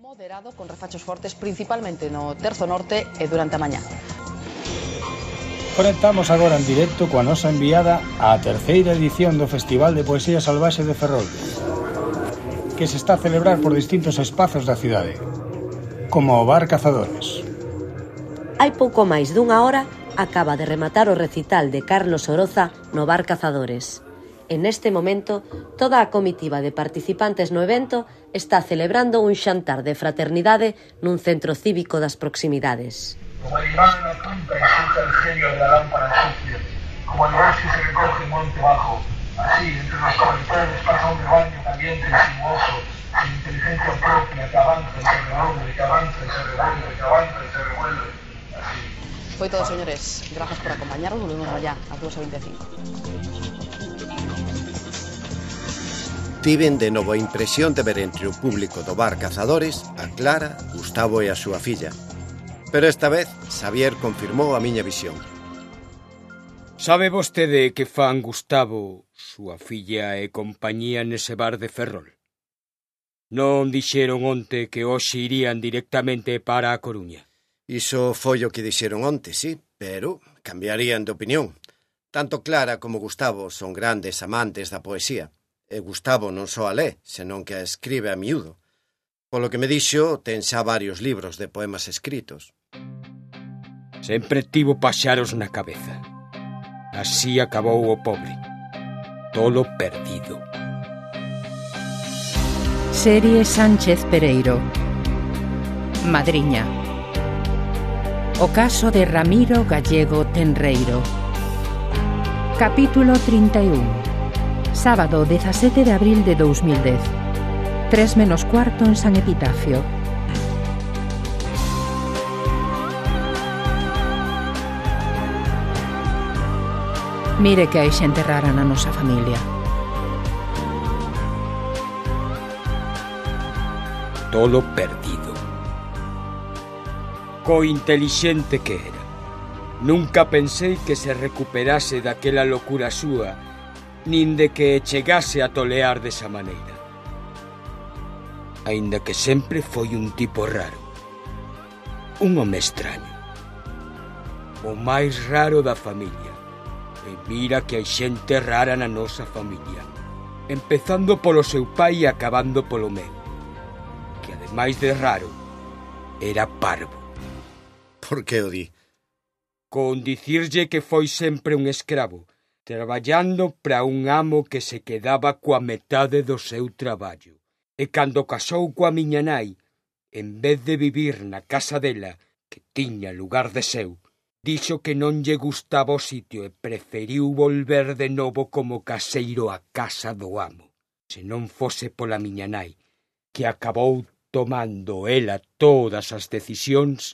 Moderado con refachos fortes principalmente no terzo norte e durante a mañá. Conectamos agora en directo coa nosa enviada á terceira edición do Festival de Poesía Salvaxe de Ferrol, que se está a celebrar por distintos espazos da cidade, como o Bar Cazadores. Hai pouco máis dunha hora acaba de rematar o recital de Carlos Oroza no Bar Cazadores. En este momento, toda a comitiva de participantes no evento está celebrando un xantar de fraternidade nun centro cívico das proximidades. Como el imán en la punta y surge el genio de la lámpara sucia, como el bosque se recoge monte bajo, así entre los cobertores pasa un rebaño caliente y sinuoso, sin inteligencia propia, que avanza y se revuelve, que avanza y se revuelve, que avanza y se revuelve, así. Foi todo, señores. Grazas por acompañarnos. Volvemos allá ás 2:25. Tiven de novo a impresión de ver entre o público do Bar Cazadores a Clara, Gustavo e a súa filla. Pero esta vez, Xavier confirmou a miña visión. Sabe vostede que fan Gustavo, súa filla e compañía nese bar de Ferrol? Non dixeron onte que hoxe irían directamente para a Coruña? Iso foi o que dixeron onte, sí, pero cambiarían de opinión. Tanto Clara como Gustavo son grandes amantes da poesía. E Gustavo non só a lé, senón que a escribe a miúdo. Polo que me dixo, ten xa varios libros de poemas escritos. Sempre tivo paxaros na cabeza. Así acabou o pobre. Tolo perdido. Serie Sánchez Pereiro. Madriña. O caso de Ramiro Gallego Tenreiro. Capítulo 31. Sábado 17 de abril de 2010. 3:45 en San Epitafio. Mire que hai xente rara na nosa familia. Tolo perdido. Co intelixente que era. Nunca pensei que se recuperase daquela locura súa, nin de que chegase a tolear desa maneira. Aínda que sempre foi un tipo raro. Un home extraño. O máis raro da familia. E mira que hai xente rara na nosa familia. Empezando polo seu pai e acabando polo meu. Que ademais de raro, era parvo. Por que o di? Con dicirlle que foi sempre un escravo, traballando para un amo que se quedaba coa metade do seu traballo. E cando casou coa miña nai, en vez de vivir na casa dela, que tiña lugar de seu, dixo que non lle gustaba o sitio e preferiu volver de novo como caseiro á casa do amo. Se non fose pola miña nai, que acabou tomando ela todas as decisións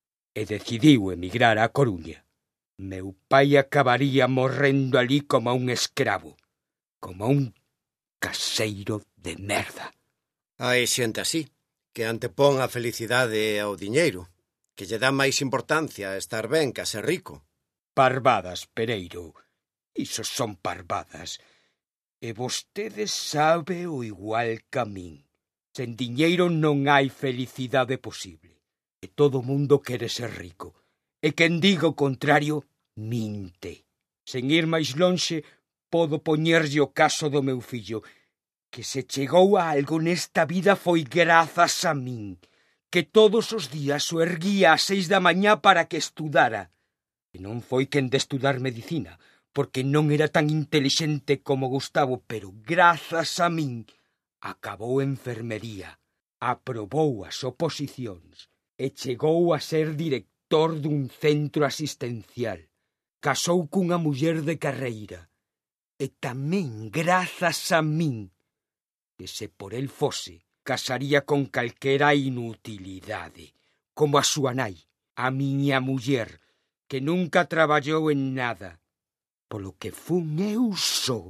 e decidiu emigrar á Coruña, meu pai acabaría morrendo ali como un escravo, como un caseiro de merda. Hai xente así, que antepón a felicidade ao diñeiro, que lle dá máis importancia a estar ben que a ser rico. Parvadas, Pereiro, iso son parvadas. E vostede sabe o igual que a min. Sen diñeiro non hai felicidade posible. E todo mundo quere ser rico. E quen diga o contrario, minte. Sen ir máis lonxe, podo poñerlle o caso do meu fillo, que se chegou a algo nesta vida foi grazas a min, que todos os días o erguía ás 6 da mañá para que estudara. E non foi quen de estudar medicina, porque non era tan intelixente como Gustavo, pero grazas a min acabou enfermería, aprobou as oposicións e chegou a ser director dun centro asistencial. Casou cunha muller de carreira. E tamén grazas a min, que se por el fose, casaría con calquera inutilidade, como a súa nai, a miña muller, que nunca traballou en nada, polo que fun eu só,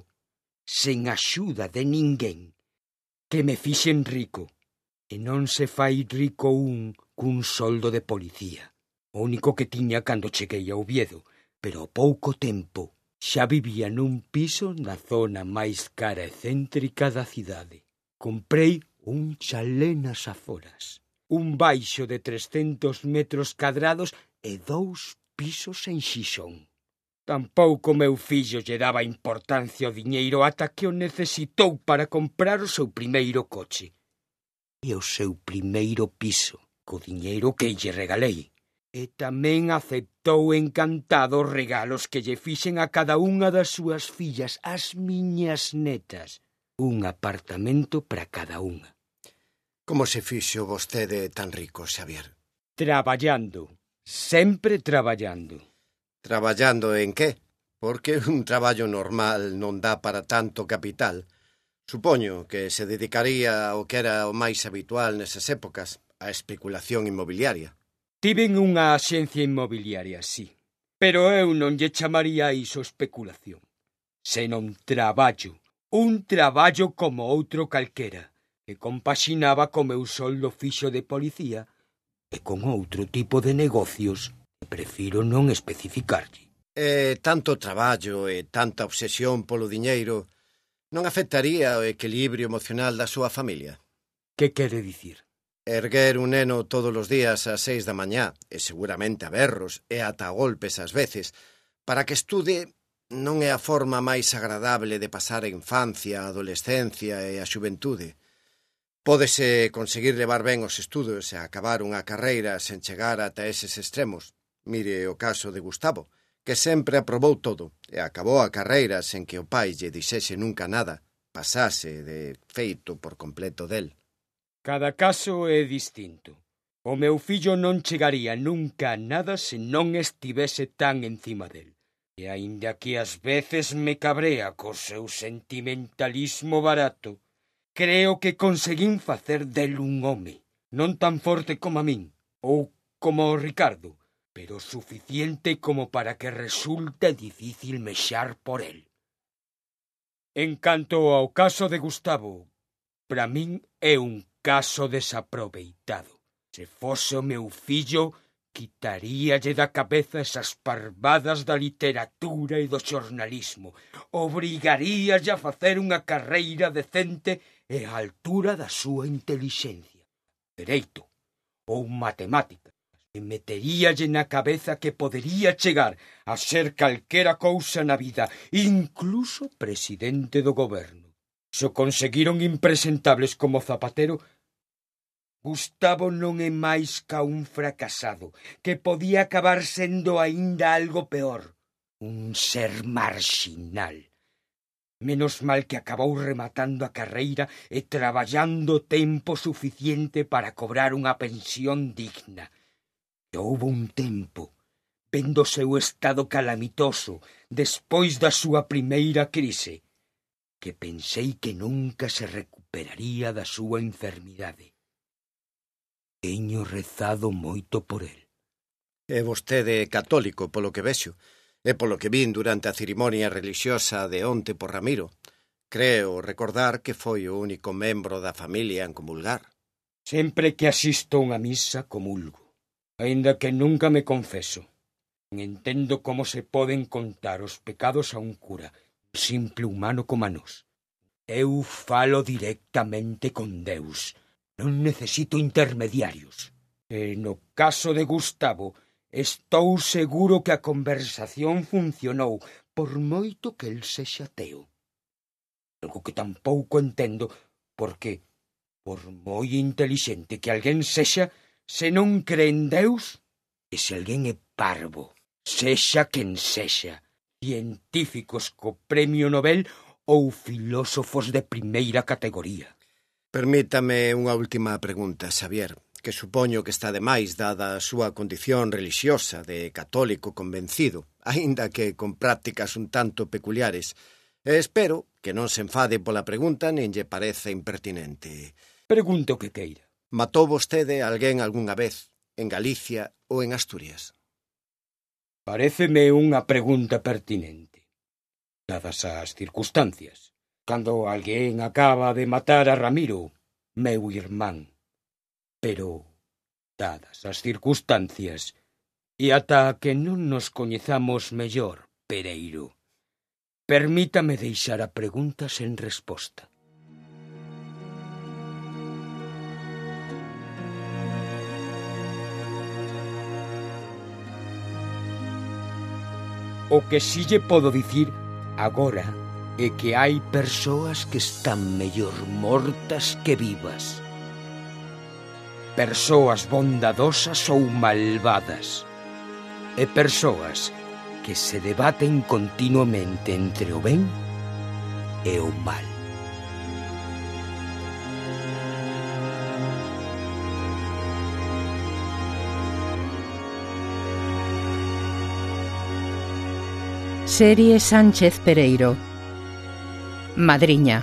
sen axuda de ninguén, que me fixen rico, e non se fai rico un cun soldo de policía, o único que tiña cando cheguei a Oviedo, pero ao pouco tempo xa vivía nun piso na zona máis cara e céntrica da cidade. Comprei un chalé nas aforas. un baixo de 300 metros cadrados e 2 pisos en Xixón. Tampouco meu fillo lle daba importancia ao diñeiro ata que o necesitou para comprar o seu primeiro coche. E o seu primeiro piso, co diñeiro que lle regalei. E tamén aceptou encantado os regalos que lle fixen a cada unha das súas fillas, as miñas netas. Un apartamento para cada unha. Como se fixo vostede tan rico, Xavier? Traballando, sempre traballando. Traballando en que? Porque un traballo normal non dá para tanto capital. Supoño que se dedicaría ao que era o máis habitual nesas épocas, a especulación inmobiliaria. Tiven unha axencia inmobiliaria, sí, pero eu non lle chamaría iso especulación, senón traballo, un traballo como outro calquera, que compaxinaba co meu soldo fixo de policía e con outro tipo de negocios que prefiro non especificarlle. Tanto traballo e tanta obsesión polo diñeiro non afectaría o equilibrio emocional da súa familia? Que quere dicir? Erguer un neno todos os días ás 6 da mañá, e seguramente a berros e ata a golpes ás veces, para que estude non é a forma máis agradable de pasar a infancia, a adolescencia e a xuventude. Pódese conseguir levar ben os estudos e acabar unha carreira sen chegar ata eses extremos. Mire o caso de Gustavo, que sempre aprobou todo e acabou a carreira sen que o pai lle dixese nunca nada, pasase de feito por completo del. Cada caso é distinto. O meu fillo non chegaría nunca a nada se non estivese tan encima del. E aínda que ás veces me cabrea co seu sentimentalismo barato, creo que conseguín facer del un home, non tan forte como a min, ou como o Ricardo, pero suficiente como para que resulte difícil mexar por el. En canto ao caso de Gustavo, para min é un caso desaproveitado. Se fose o meu fillo, quitaríalle da cabeza esas parvadas da literatura e do xornalismo, obrigaríalle a facer unha carreira decente e á altura da súa intelixencia, dereito ou matemática, e meteríalle na cabeza que podería chegar a ser calquera cousa na vida, incluso presidente do goberno. Se o conseguiron impresentables como Zapatero, Gustavo non é máis ca un fracasado, que podía acabar sendo aínda algo peor, un ser marxinal. Menos mal que acabou rematando a carreira e traballando tempo suficiente para cobrar unha pensión digna. E houbo un tempo, vendo o seu estado calamitoso despois da súa primeira crise, que pensei que nunca se recuperaría da súa enfermidade. Teño rezado moito por el. É vostede católico, polo que vexo, e polo que vin durante a cerimonia relixiosa de onte por Ramiro. Creo recordar que foi o único membro da familia en comulgar. Sempre que asisto a unha misa comulgo, aínda que nunca me confeso. Entendo como se poden contar os pecados a un cura, un simple humano como a nós. Eu falo directamente con Deus. Non necesito intermediarios. E no caso de Gustavo, estou seguro que a conversación funcionou, por moito que el sexa ateo. Algo que tampouco entendo, porque, por moi intelixente que alguén sexa, se non cree en Deus, e se alguén é parvo, sexa quen sexa, científicos co premio Nobel ou filósofos de primeira categoría. Permítame unha última pregunta, Xavier, que supoño que está de máis dada a súa condición relixiosa de católico convencido, aínda que con prácticas un tanto peculiares. E espero que non se enfade pola pregunta nin lle pareza impertinente. Pregunto que queira. Matou vostede alguén algunha vez en Galicia ou en Asturias? Paréceme unha pregunta pertinente, dadas as circunstancias. Cando alguén acaba de matar a Ramiro, meu irmán. Pero, dadas as circunstancias, e ata que non nos coñezamos mellor, Pereiro, permítame deixar a pregunta sen resposta. O que si lle podo dicir agora é que hai persoas que están mellor mortas que vivas. Persoas bondadosas ou malvadas. E persoas que se debaten continuamente entre o ben e o mal. Serie Sánchez Pereiro. Madriña.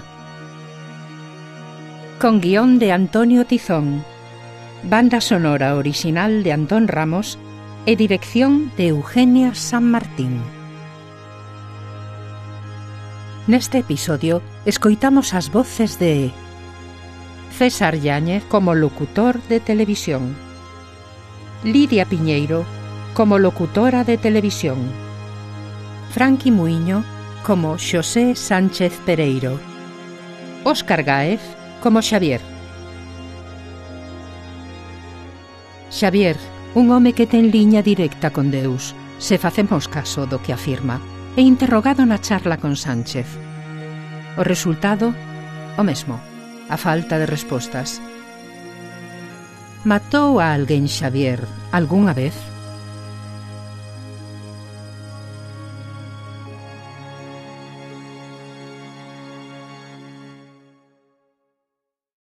Con guión de Antonio Tizón, banda sonora original de Antón Ramos e dirección de Eugenia San Martín. Neste episodio escoitamos as voces de César Yáñez como locutor de televisión, Lidia Piñeiro como locutora de televisión, Franqui Muiño como Xosé Sánchez Pereiro, Óscar Gáez como Xavier. Xavier, un home que ten liña directa con Deus, se facemos caso do que afirma, e interrogado na charla con Sánchez. O resultado, o mesmo, a falta de respostas. Matou a alguén Xavier algunha vez?